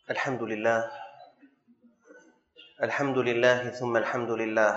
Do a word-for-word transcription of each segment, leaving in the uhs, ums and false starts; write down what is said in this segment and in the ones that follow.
الحمد لله الحمد لله ثم الحمد لله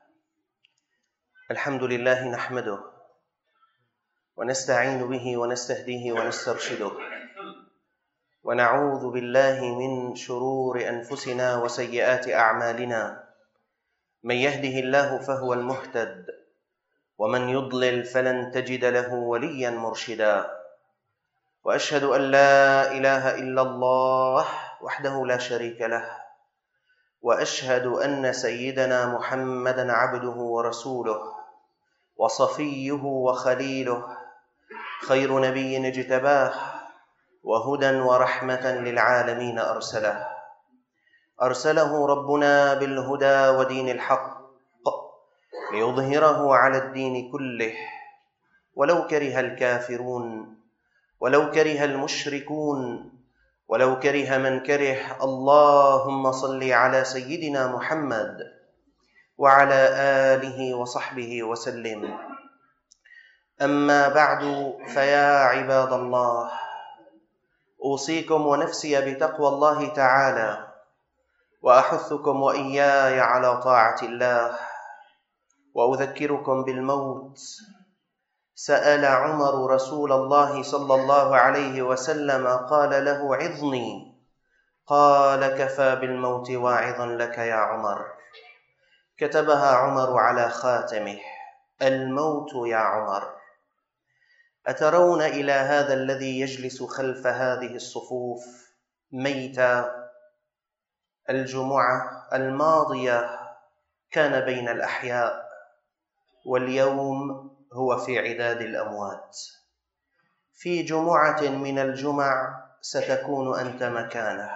الحمد لله نحمده ونستعين به ونستهديه ونسترشده ونعوذ بالله من شرور أنفسنا وسيئات أعمالنا. من يهده الله فهو المهتد ومن يضلل فلن تجد له وليا مرشدا. وأشهد أن لا إله إلا الله وحده لا شريك له، وأشهد أن سيدنا محمدًا عبده ورسوله وصفيه وخليله، خير نبي اجتباه وهدى ورحمة للعالمين أرسله. أرسله ربنا بالهدى ودين الحق ليظهره على الدين كله ولو كره الكافرون ولو كره المشركون ولو كره من كره. اللهم صل على سيدنا محمد وعلى آله وصحبه وسلم. أما بعد، فيا عباد الله، أوصيكم ونفسي بتقوى الله تعالى، وأحثكم وإياي على طاعة الله، وأذكركم بالموت. سأل عمر رسول الله صلى الله عليه وسلم قال له: عظني. قال: كفى بالموت واعظا لك يا عمر. كتبها عمر على خاتمه: الموت يا عمر. أترون إلى هذا الذي يجلس خلف هذه الصفوف ميتا؟ الجمعة الماضية كان بين الأحياء، واليوم هو في عداد الأموات. في جمعة من الجمع ستكون أنت مكانه،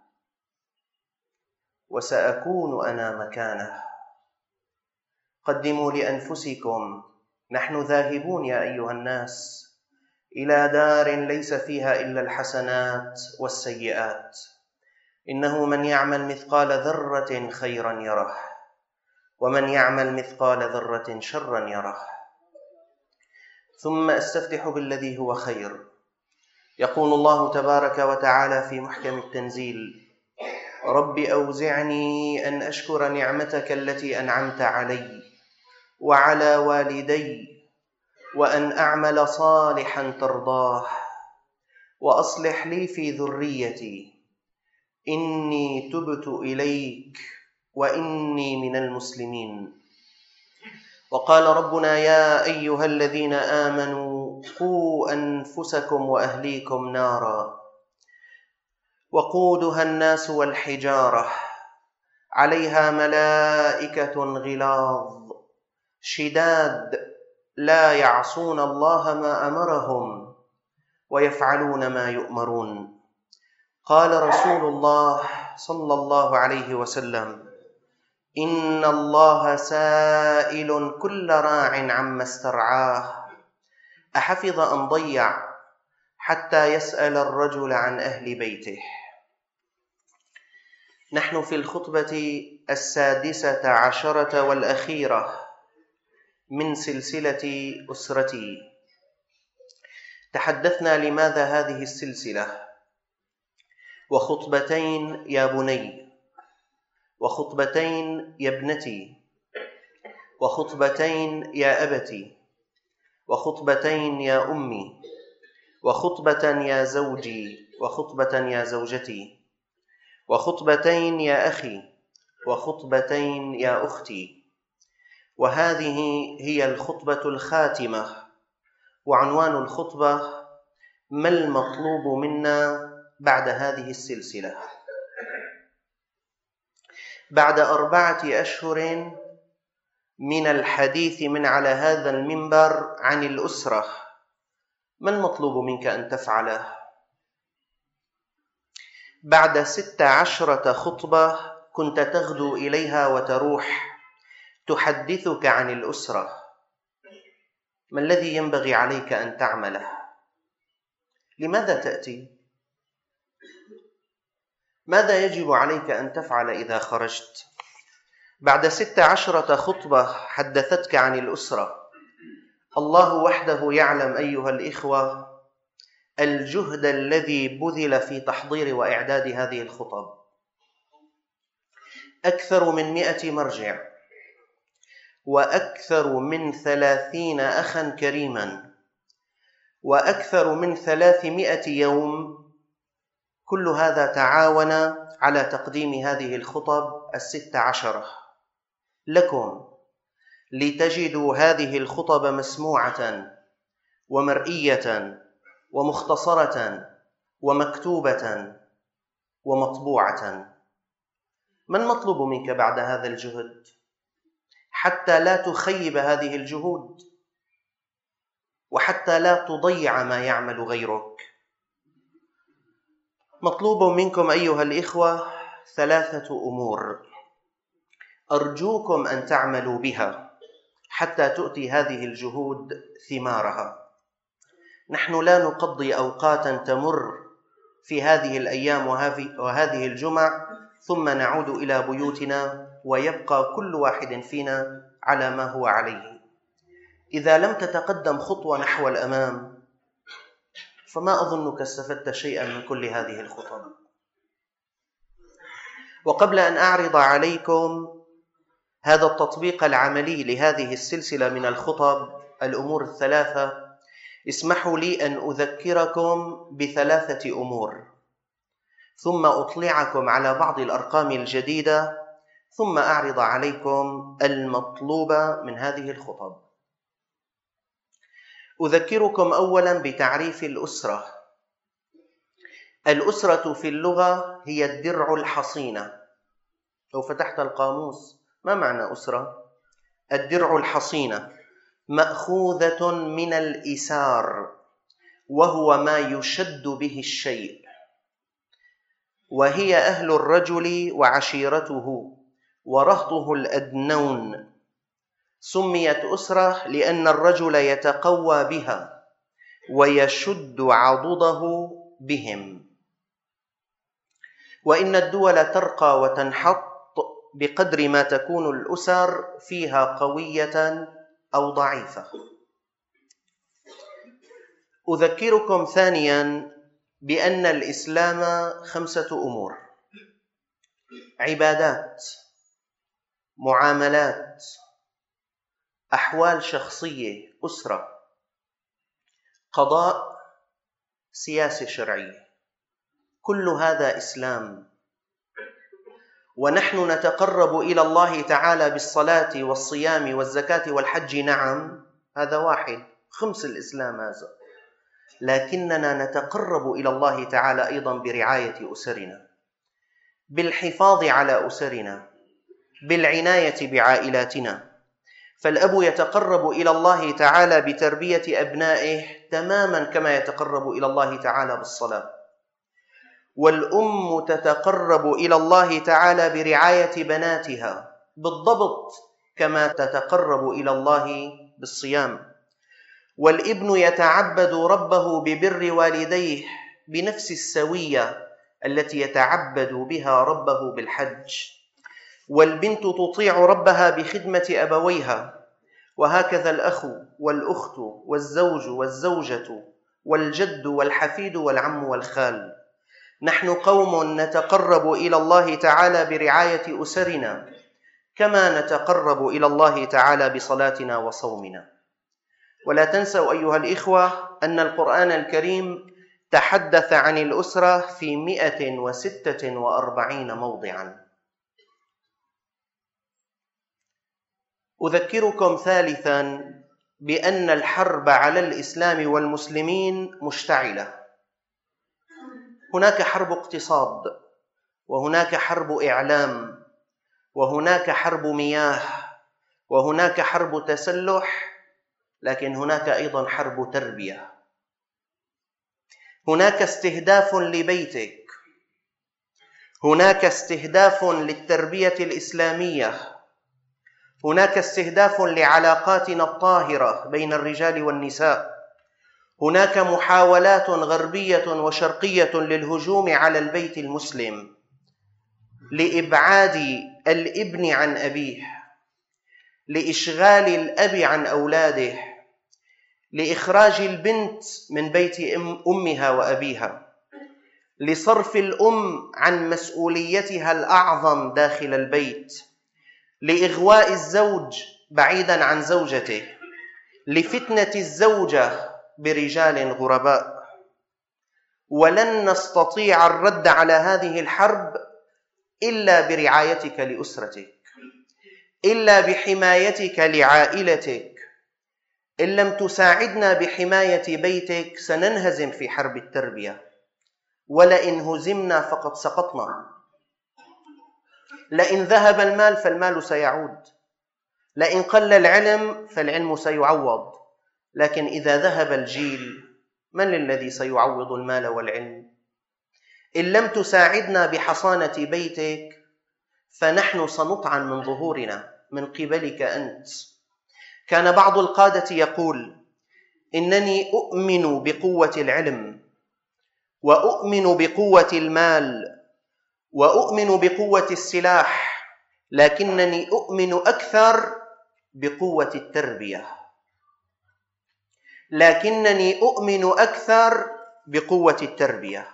وسأكون أنا مكانه. قدموا لأنفسكم، نحن ذاهبون يا أيها الناس إلى دار ليس فيها إلا الحسنات والسيئات. إنه من يعمل مثقال ذرة خيرا يره، ومن يعمل مثقال ذرة شرا يره. ثم أستفتح بالذي هو خير. يقول الله تبارك وتعالى في محكم التنزيل: رب أوزعني أن أشكر نعمتك التي أنعمت علي وعلى والدي، وأن أعمل صالحا ترضاه، وأصلح لي في ذريتي، إني تبت إليك وإني من المسلمين. وقال ربنا: يا أيها الذين آمنوا قوا أنفسكم وأهليكم نارا وقودها الناس والحجارة عليها ملائكة غلاظ شداد لا يعصون الله ما أمرهم ويفعلون ما يؤمرون. قال رسول الله صلى الله عليه وسلم: إن الله سائل كل راع عما استرعاه، أحفظ أم ضيع، حتى يسأل الرجل عن أهل بيته. نحن في الخطبة السادسة عشرة والأخيرة من سلسلة أسرتي. تحدثنا لماذا هذه السلسلة، وخطبتين يا بني، وخطبتين يا ابنتي، وخطبتين يا أبتي، وخطبتين يا أمي، وخطبة يا زوجي، وخطبة يا زوجتي، وخطبتين يا أخي، وخطبتين يا أختي. وهذه هي الخطبة الخاتمة، وعنوان الخطبة: ما المطلوب منا بعد هذه السلسلة؟ بعد أربعة أشهر من الحديث من على هذا المنبر عن الأسرة، ما المطلوب منك أن تفعله؟ بعد ست عشرة خطبة كنت تغدو إليها وتروح تحدثك عن الأسرة، ما الذي ينبغي عليك أن تعمله؟ لماذا تأتي؟ ماذا يجب عليك أن تفعل إذا خرجت؟ بعد ست عشرة خطبة حدثتك عن الأسرة، الله وحده يعلم أيها الإخوة الجهد الذي بذل في تحضير وإعداد هذه الخطب. أكثر من مئة مرجع، وأكثر من ثلاثين أخا كريما، وأكثر من ثلاثمائة يوم، كل هذا تعاون على تقديم هذه الخطب الست عشرة لكم، لتجدوا هذه الخطب مسموعة ومرئية ومختصرة ومكتوبة ومطبوعة. ما المطلوب منك بعد هذا الجهد حتى لا تخيب هذه الجهود، وحتى لا تضيع ما يعمل غيرك؟ مطلوب منكم أيها الإخوة ثلاثة أمور أرجوكم أن تعملوا بها حتى تؤتي هذه الجهود ثمارها. نحن لا نقضي أوقاتا تمر في هذه الأيام وهذه الجمع ثم نعود إلى بيوتنا ويبقى كل واحد فينا على ما هو عليه. إذا لم تتقدم خطوة نحو الأمام فما أظنك استفدت شيئا من كل هذه الخطب. وقبل أن أعرض عليكم هذا التطبيق العملي لهذه السلسلة من الخطب الأمور الثلاثة، اسمحوا لي أن أذكركم بثلاثة أمور، ثم أطلعكم على بعض الأرقام الجديدة، ثم أعرض عليكم المطلوب من هذه الخطب. أذكركم أولا بتعريف الأسرة. الأسرة في اللغة هي الدرع الحصينة. لو فتحت القاموس، ما معنى أسرة؟ الدرع الحصينة مأخوذة من الإسار، وهو ما يشد به الشيء، وهي أهل الرجل وعشيرته ورهطه الأدنون. سميت أسرة لأن الرجل يتقوى بها ويشد عضده بهم. وإن الدول ترقى وتنحط بقدر ما تكون الأسر فيها قوية أو ضعيفة. أذكركم ثانيا بأن الإسلام خمسة أمور: عبادات، معاملات، أحوال شخصية أسرة، قضاء، سياسة شرعية. كل هذا إسلام. ونحن نتقرب إلى الله تعالى بالصلاة والصيام والزكاة والحج، نعم هذا واحد، خمس الإسلام هذا، لكننا نتقرب إلى الله تعالى أيضا برعاية أسرنا، بالحفاظ على أسرنا، بالعناية بعائلاتنا. فالأب يتقرب إلى الله تعالى بتربية أبنائه تماما كما يتقرب إلى الله تعالى بالصلاة، والأم تتقرب إلى الله تعالى برعاية بناتها بالضبط كما تتقرب إلى الله بالصيام، والابن يتعبد ربه ببر والديه بنفس السوية التي يتعبد بها ربه بالحج، والبنت تطيع ربها بخدمة أبويها، وهكذا الأخ والأخت والزوج والزوجة والجد والحفيد والعم والخال. نحن قوم نتقرب إلى الله تعالى برعاية أسرنا كما نتقرب إلى الله تعالى بصلاتنا وصومنا. ولا تنسوا أيها الإخوة أن القرآن الكريم تحدث عن الأسرة في مئة وستة وأربعين موضعا. أذكركم ثالثا بأن الحرب على الإسلام والمسلمين مشتعلة. هناك حرب اقتصاد، وهناك حرب إعلام، وهناك حرب مياه، وهناك حرب تسلح، لكن هناك أيضا حرب تربية. هناك استهداف لبيتك، هناك استهداف للتربية الإسلامية، هناك استهداف لعلاقاتنا الطاهرة بين الرجال والنساء، هناك محاولات غربية وشرقية للهجوم على البيت المسلم، لإبعاد الابن عن أبيه، لإشغال الأب عن أولاده، لإخراج البنت من بيت أمها وأبيها، لصرف الأم عن مسؤوليتها الأعظم داخل البيت، لإغواء الزوج بعيدا عن زوجته، لفتنة الزوجة برجال غرباء. ولن نستطيع الرد على هذه الحرب إلا برعايتك لأسرتك، إلا بحمايتك لعائلتك. إن لم تساعدنا بحماية بيتك سننهزم في حرب التربية، ولئن هزمنا فقد سقطنا. لئن ذهب المال فالمال سيعود، لئن قل العلم فالعلم سيعوض، لكن إذا ذهب الجيل من الذي سيعوض المال والعلم؟ إن لم تساعدنا بحصانة بيتك فنحن سنطعن من ظهورنا من قبلك أنت. كان بعض القادة يقول: إنني أؤمن بقوة العلم، وأؤمن بقوة المال، وأؤمن بقوة السلاح، لكنني أؤمن أكثر بقوة التربية. لكنني أؤمن أكثر بقوة التربية.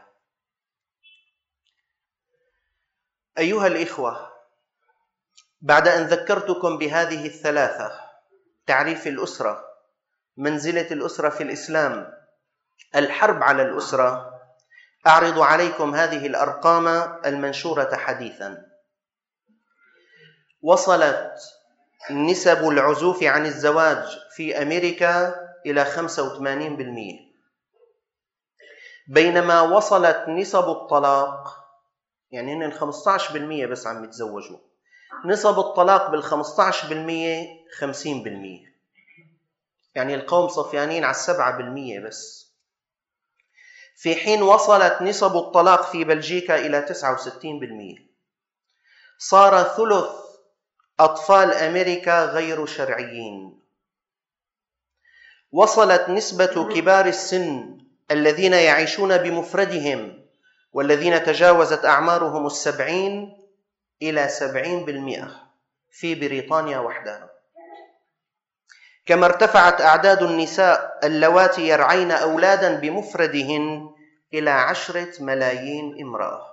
أيها الإخوة، بعد أن ذكرتكم بهذه الثلاثة: تعريف الأسرة، منزلة الأسرة في الإسلام، الحرب على الأسرة، أعرض عليكم هذه الأرقام المنشورة حديثا. وصلت نسب العزوف عن الزواج في أمريكا إلى خمسة وثمانين بالمئة، بينما وصلت نسب الطلاق، يعني هن خمسة عشر بالمئة بس عم يتزوجوا، نسب الطلاق بالخمسة عشر بالمئة خمسين بالمئة، يعني القوم صفيانين على السبعة بالمئة بس، في حين وصلت نسب الطلاق في بلجيكا إلى تسعة وستين بالمئة. صار ثلث أطفال أمريكا غير شرعيين. وصلت نسبة كبار السن الذين يعيشون بمفردهم والذين تجاوزت أعمارهم السبعين إلى سبعين بالمئة في بريطانيا وحدها. كما ارتفعت أعداد النساء اللواتي يرعين أولادا بمفردهن إلى عشرة ملايين امرأة.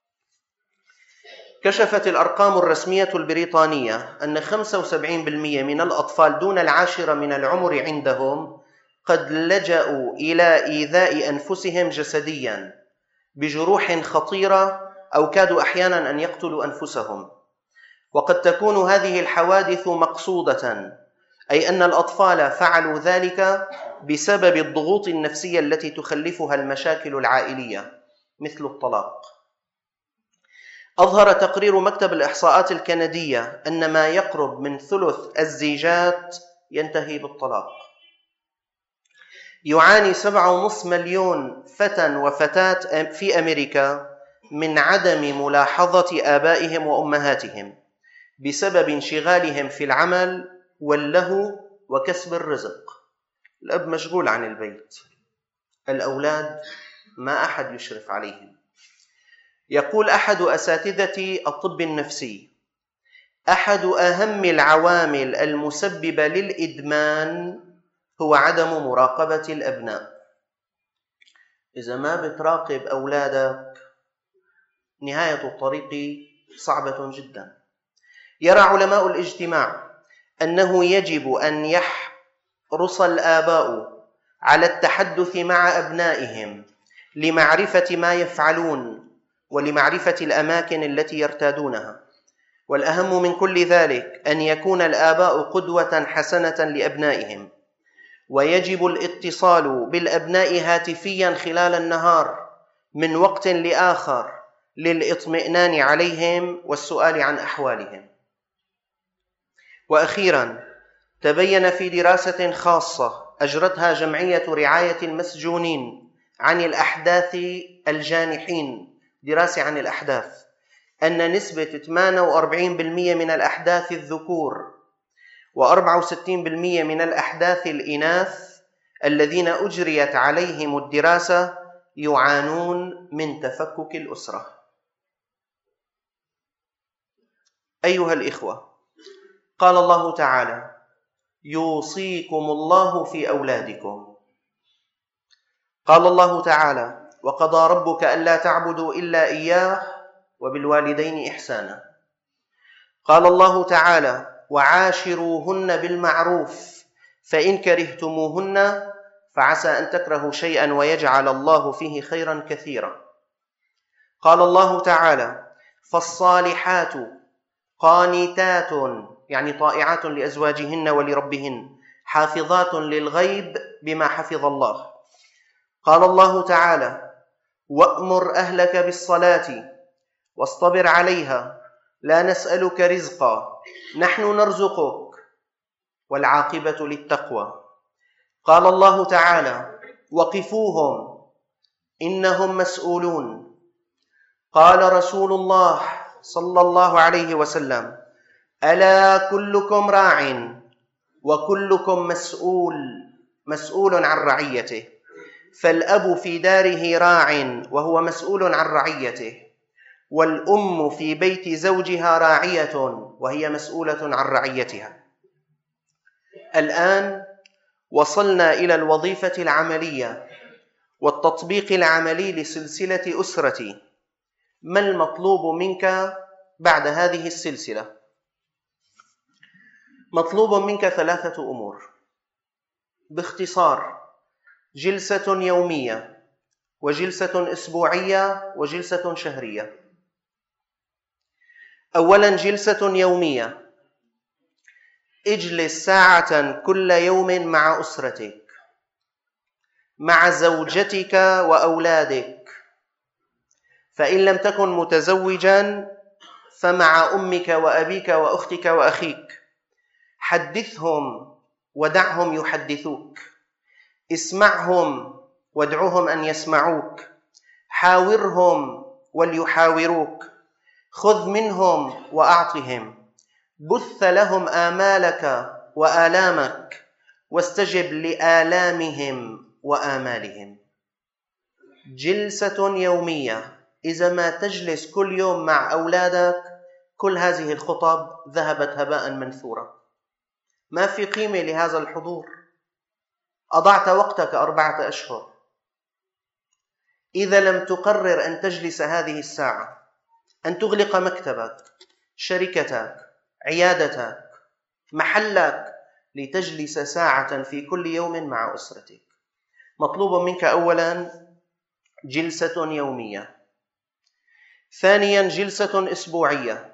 كشفت الأرقام الرسمية البريطانية أن خمسة وسبعين بالمئة من الأطفال دون العاشرة من العمر عندهم قد لجأوا إلى إيذاء أنفسهم جسديا بجروح خطيرة، أو كادوا أحيانا أن يقتلوا أنفسهم. وقد تكون هذه الحوادث مقصودة، أي أن الأطفال فعلوا ذلك بسبب الضغوط النفسية التي تخلفها المشاكل العائلية مثل الطلاق. أظهر تقرير مكتب الإحصاءات الكندية أن ما يقرب من ثلث الزيجات ينتهي بالطلاق. يعاني سبعة ونصف مليون فتى وفتاة في أمريكا من عدم ملاحظة آبائهم وأمهاتهم بسبب انشغالهم في العمل واللهو وكسب الرزق. الأب مشغول عن البيت، الأولاد ما أحد يشرف عليهم. يقول أحد أساتذة الطب النفسي: أحد أهم العوامل المسببة للإدمان هو عدم مراقبة الأبناء. إذا ما بتراقب أولادك نهاية الطريق صعبة جدا. يرى علماء الاجتماع أنه يجب أن يحرص الآباء على التحدث مع أبنائهم لمعرفة ما يفعلون ولمعرفة الأماكن التي يرتادونها. والأهم من كل ذلك أن يكون الآباء قدوة حسنة لأبنائهم، ويجب الاتصال بالأبناء هاتفيا خلال النهار من وقت لآخر للإطمئنان عليهم والسؤال عن أحوالهم. وأخيرا، تبين في دراسة خاصة أجرتها جمعية رعاية المسجونين عن الأحداث الجانحين، دراسة عن الأحداث، أن نسبة ثمانية وأربعين بالمئة من الأحداث الذكور وأربعة وستين بالمئة من الأحداث الإناث الذين أجريت عليهم الدراسة يعانون من تفكك الأسرة. أيها الإخوة، قال الله تعالى: يوصيكم الله في أولادكم. قال الله تعالى: وقضى ربك ألا تعبدوا إلا إياه وبالوالدين إحسانا. قال الله تعالى: وعاشروهن بالمعروف فإن كرهتموهن فعسى أن تكرهوا شيئا ويجعل الله فيه خيرا كثيرا. قال الله تعالى: فالصالحات قانتات، يعني طائعات لأزواجهن ولربهن، حافظات للغيب بما حفظ الله. قال الله تعالى: وأمر أهلك بالصلاة واصطبر عليها لا نسألك رزقا نحن نرزقك والعاقبة للتقوى. قال الله تعالى: وقفوهم إنهم مسؤولون. قال رسول الله صلى الله عليه وسلم: ألا كلكم راع وكلكم مسؤول مسؤول عن رعيته، فالأب في داره راع وهو مسؤول عن رعيته، والأم في بيت زوجها راعية وهي مسؤولة عن رعيتها. الآن وصلنا إلى الوظيفة العملية والتطبيق العملي لسلسلة أسرتي. ما المطلوب منك بعد هذه السلسلة؟ مطلوب منك ثلاثة أمور باختصار: جلسة يومية، وجلسة أسبوعية، وجلسة شهرية. أولا، جلسة يومية. اجلس ساعة كل يوم مع أسرتك، مع زوجتك وأولادك، فإن لم تكن متزوجا فمع أمك وأبيك وأختك وأخيك. حدثهم ودعهم يحدثوك، اسمعهم وادعوهم أن يسمعوك، حاورهم وليحاوروك، خذ منهم وأعطهم، بث لهم آمالك وآلامك، واستجب لآلامهم وآمالهم. جلسة يومية. إذا ما تجلس كل يوم مع أولادك كل هذه الخطب ذهبت هباء منثورا، ما في قيمة لهذا الحضور. أضعت وقتك أربعة أشهر. إذا لم تقرر أن تجلس هذه الساعة، أن تغلق مكتبك، شركتك، عيادتك، محلك، لتجلس ساعة في كل يوم مع أسرتك. مطلوب منك أولا جلسة يومية. ثانيا، جلسة أسبوعية.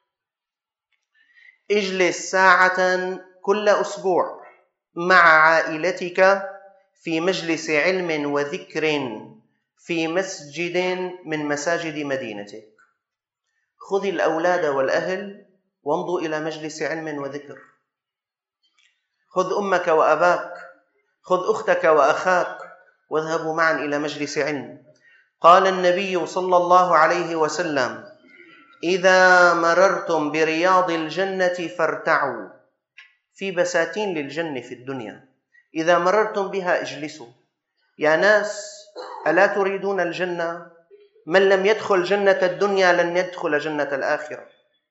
اجلس ساعة كل أسبوع مع عائلتك في مجلس علم وذكر في مسجد من مساجد مدينتك. خذ الأولاد والأهل وامضوا إلى مجلس علم وذكر. خذ أمك وأباك، خذ أختك وأخاك، واذهبوا معا إلى مجلس علم. قال النبي صلى الله عليه وسلم: إذا مررتم برياض الجنة فارتعوا. في بساتين للجنة في الدنيا، إذا مررتم بها اجلسوا. يا ناس، ألا تريدون الجنة؟ من لم يدخل جنة الدنيا لن يدخل جنة الآخرة.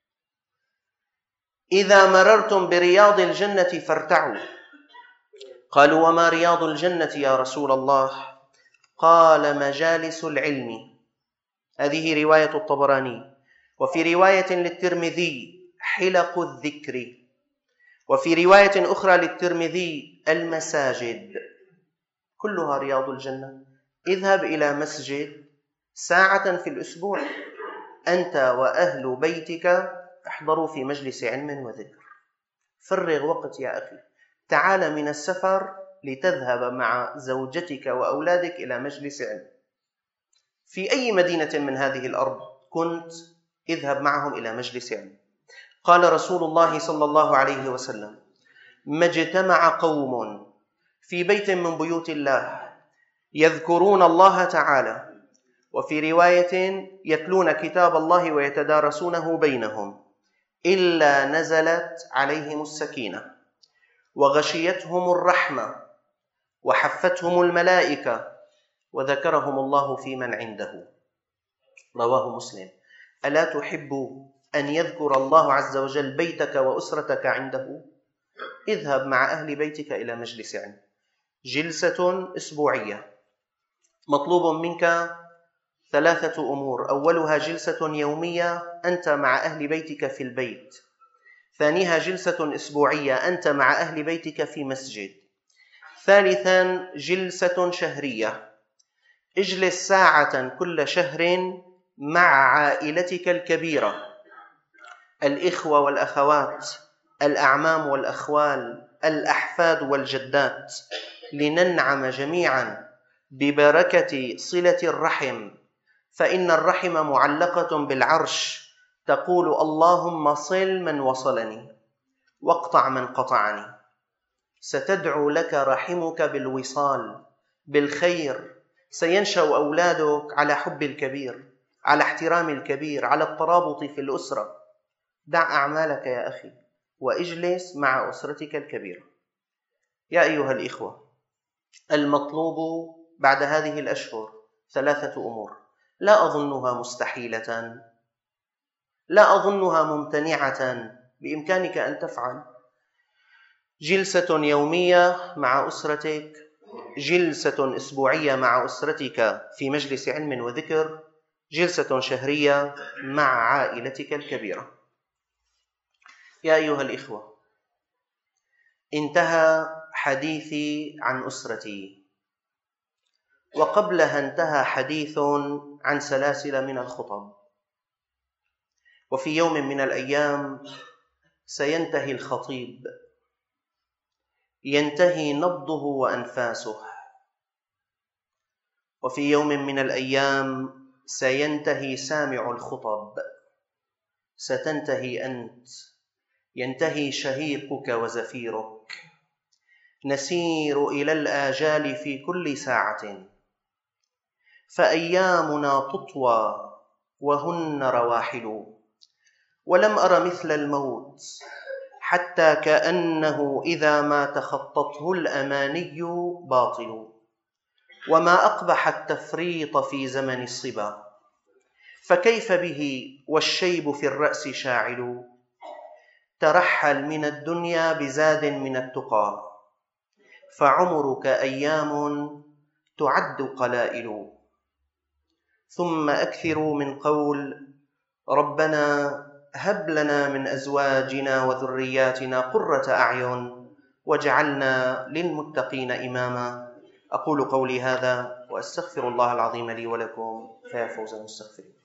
إذا مررتم برياض الجنة فارتعوا. قالوا: وما رياض الجنة يا رسول الله؟ قال: مجالس العلم. هذه رواية الطبراني. وفي رواية للترمذي: حلق الذكر. وفي رواية أخرى للترمذي: المساجد. كلها رياض الجنة. اذهب إلى مسجد ساعة في الأسبوع، أنت وأهل بيتك احضروا في مجلس علم وذكر. فرغ وقت يا أخي. تعال من السفر لتذهب مع زوجتك وأولادك إلى مجلس علم في أي مدينة من هذه الأرض كنت، اذهب معهم إلى مجلس علم. قال رسول الله صلى الله عليه وسلم: ما اجتمع قوم في بيت من بيوت الله يذكرون الله تعالى، وفي رواية يتلون كتاب الله ويتدارسونه بينهم، إلا نزلت عليهم السكينة وغشيتهم الرحمة وحفتهم الملائكة وذكرهم الله في من عنده. رواه مسلم. ألا تحب أن يذكر الله عز وجل بيتك وأسرتك عنده؟ اذهب مع أهل بيتك إلى مجلس علم، جلسة أسبوعية. مطلوب منك ثلاثة أمور: أولها جلسة يومية أنت مع أهل بيتك في البيت، ثانيها جلسة أسبوعية أنت مع أهل بيتك في مسجد، ثالثا جلسة شهرية، اجلس ساعة كل شهر مع عائلتك الكبيرة، الإخوة والأخوات، الأعمام والأخوال، الأحفاد والجدات، لننعم جميعا ببركة صلة الرحم، فإن الرحم معلقة بالعرش تقول: اللهم صل من وصلني واقطع من قطعني. ستدعو لك رحمك بالوصال، بالخير. سينشأ أولادك على حب الكبير، على احترام الكبير، على الترابط في الأسرة. دع أعمالك يا أخي واجلس مع أسرتك الكبيرة. يا أيها الإخوة، المطلوب بعد هذه الأشهر ثلاثة أمور لا أظنها مستحيلة، لا أظنها ممتنعة، بإمكانك أن تفعل: جلسة يومية مع أسرتك، جلسة أسبوعية مع أسرتك في مجلس علم وذكر، جلسة شهرية مع عائلتك الكبيرة. يا أيها الإخوة، انتهى حديثي عن أسرتي، وقبلها انتهى حديث عن سلاسل من الخطب، وفي يوم من الأيام سينتهي الخطيب، ينتهي نبضه وأنفاسه، وفي يوم من الأيام سينتهي سامع الخطب، ستنتهي أنت، ينتهي شهيقك وزفيرك. نسير إلى الآجال في كل ساعة، فأيامنا تطوى وهن رواحل، ولم أر مثل الموت، حتى كأنه إذا ما تخطته الأماني باطل، وما أقبح التفريط في زمن الصبا، فكيف به والشيب في الرأس شاعل. ترحل من الدنيا بزاد من التقى، فعمرك أيام تعد قلائل. ثم أكثروا من قول: ربنا هب لنا من أزواجنا وذرياتنا قرة أعين واجعلنا للمتقين إماما. أقول قولي هذا وأستغفر الله العظيم لي ولكم، فيا فوز المستغفرين.